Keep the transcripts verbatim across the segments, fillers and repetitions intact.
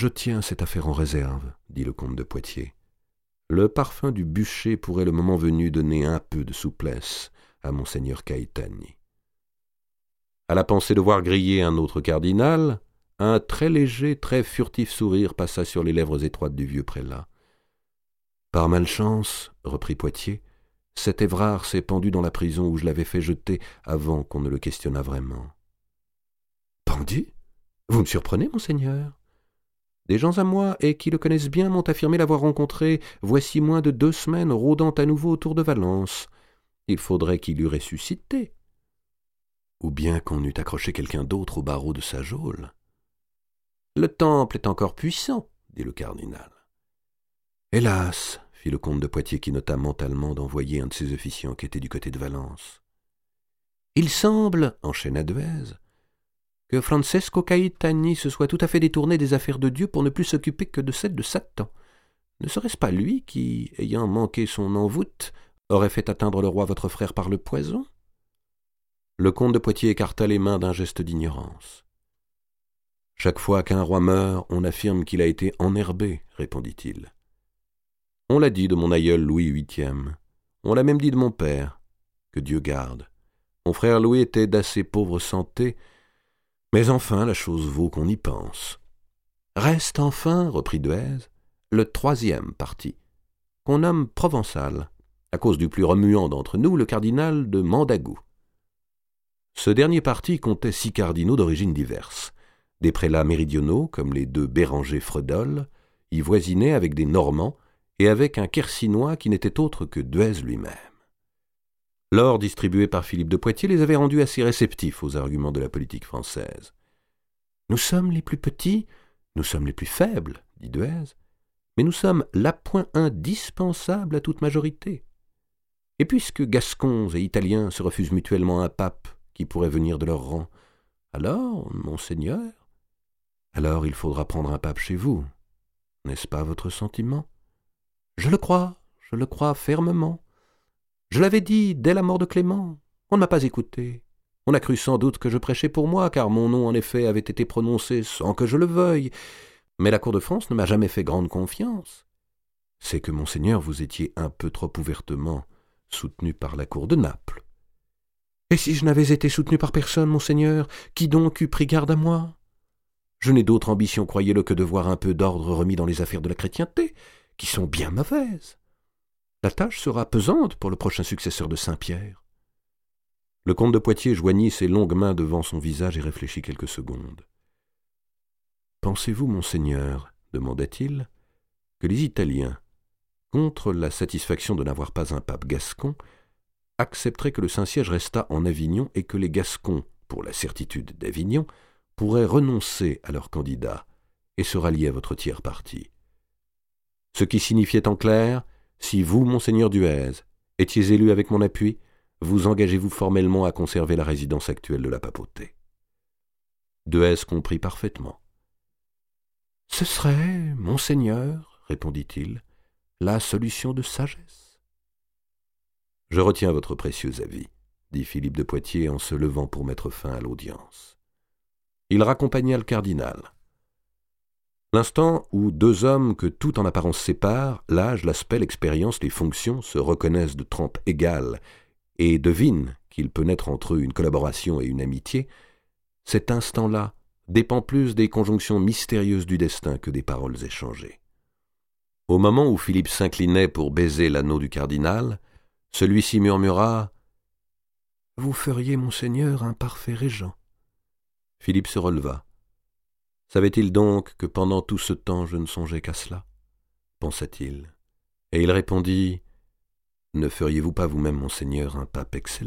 Je tiens cette affaire en réserve, dit le comte de Poitiers. Le parfum du bûcher pourrait le moment venu donner un peu de souplesse à monseigneur Caetani. À la pensée de voir griller un autre cardinal, un très léger, très furtif sourire passa sur les lèvres étroites du vieux prélat. Par malchance, reprit Poitiers, cet Évrard s'est pendu dans la prison où je l'avais fait jeter avant qu'on ne le questionnât vraiment. Pendu? Vous me surprenez, monseigneur? Des gens à moi et qui le connaissent bien m'ont affirmé l'avoir rencontré voici moins de deux semaines rôdant à nouveau autour de Valence. Il faudrait qu'il eût ressuscité. Ou bien qu'on eût accroché quelqu'un d'autre au barreau de sa geôle. Le temple est encore puissant, dit le cardinal. Hélas, fit le comte de Poitiers qui nota mentalement d'envoyer un de ses officiants qui était du côté de Valence. Il semble, enchaîna Duèze, que Francesco Caetani se soit tout à fait détourné des affaires de Dieu pour ne plus s'occuper que de celles de Satan. Ne serait-ce pas lui qui, ayant manqué son envoûte, aurait fait atteindre le roi votre frère par le poison? Le comte de Poitiers écarta les mains d'un geste d'ignorance. Chaque fois qu'un roi meurt, on affirme qu'il a été enherbé, répondit-il. On l'a dit de mon aïeul Louis huitième. On l'a même dit de mon père. Que Dieu garde. Mon frère Louis était d'assez pauvre santé, mais enfin la chose vaut qu'on y pense. Reste enfin, reprit Duèze, le troisième parti, qu'on nomme provençal, à cause du plus remuant d'entre nous, le cardinal de Mandagou. Ce dernier parti comptait six cardinaux d'origines diverses. Des prélats méridionaux, comme les deux Béranger Fredol, y voisinaient avec des Normands et avec un Quercinois qui n'était autre que Duèze lui-même. L'or distribué par Philippe de Poitiers les avait rendus assez réceptifs aux arguments de la politique française. « Nous sommes les plus petits, nous sommes les plus faibles, dit Duèze, mais nous sommes l'appoint indispensable à toute majorité. Et puisque Gascons et Italiens se refusent mutuellement un pape qui pourrait venir de leur rang, alors, monseigneur, alors il faudra prendre un pape chez vous. N'est-ce pas votre sentiment? Je le crois, je le crois fermement. Je l'avais dit dès la mort de Clément. On ne m'a pas écouté. On a cru sans doute que je prêchais pour moi, car mon nom, en effet, avait été prononcé sans que je le veuille. Mais la cour de France ne m'a jamais fait grande confiance. C'est que, monseigneur, vous étiez un peu trop ouvertement soutenu par la cour de Naples. Et si je n'avais été soutenu par personne, monseigneur, qui donc eût pris garde à moi? Je n'ai d'autre ambition, croyez-le, que de voir un peu d'ordre remis dans les affaires de la chrétienté, qui sont bien mauvaises. La tâche sera pesante pour le prochain successeur de Saint-Pierre. Le comte de Poitiers joignit ses longues mains devant son visage et réfléchit quelques secondes. « Pensez-vous, monseigneur, demanda-t-il, que les Italiens, contre la satisfaction de n'avoir pas un pape gascon, accepteraient que le Saint-Siège restât en Avignon et que les Gascons, pour la certitude d'Avignon, pourraient renoncer à leur candidat et se rallier à votre tiers parti. Ce qui signifiait en clair, si vous, monseigneur Duèze, étiez élu avec mon appui, vous engagez-vous formellement à conserver la résidence actuelle de la papauté. » Duèze comprit parfaitement. « Ce serait, monseigneur, répondit-il, la solution de sagesse. »« Je retiens votre précieux avis, » dit Philippe de Poitiers en se levant pour mettre fin à l'audience. Il raccompagna le cardinal. L'instant où deux hommes que tout en apparence séparent, l'âge, l'aspect, l'expérience, les fonctions, se reconnaissent de trempe égale et devinent qu'il peut naître entre eux une collaboration et une amitié, cet instant-là dépend plus des conjonctions mystérieuses du destin que des paroles échangées. Au moment où Philippe s'inclinait pour baiser l'anneau du cardinal, celui-ci murmura « Vous feriez, monseigneur, un parfait régent. » Philippe se releva. Savait-il donc que pendant tout ce temps je ne songeais qu'à cela, pensa-t-il, et il répondit « Ne feriez-vous pas vous-même, monseigneur, un pape excellent ?»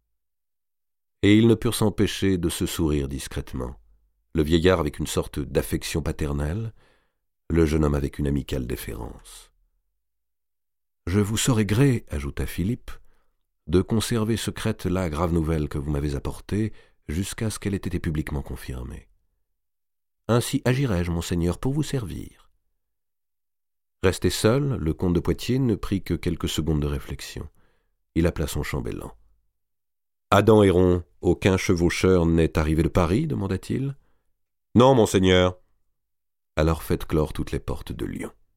Et ils ne purent s'empêcher de se sourire discrètement, le vieillard avec une sorte d'affection paternelle, le jeune homme avec une amicale déférence. « Je vous saurai gré, ajouta Philippe, de conserver secrète la grave nouvelle que vous m'avez apportée jusqu'à ce qu'elle ait été publiquement confirmée. Ainsi agirai-je, monseigneur, pour vous servir. » Resté seul, le comte de Poitiers ne prit que quelques secondes de réflexion. Il appela son chambellan. « Adam Héron, aucun chevaucheur n'est arrivé de Paris ?» demanda-t-il. « Non, monseigneur. » alors faites clore toutes les portes de Lyon.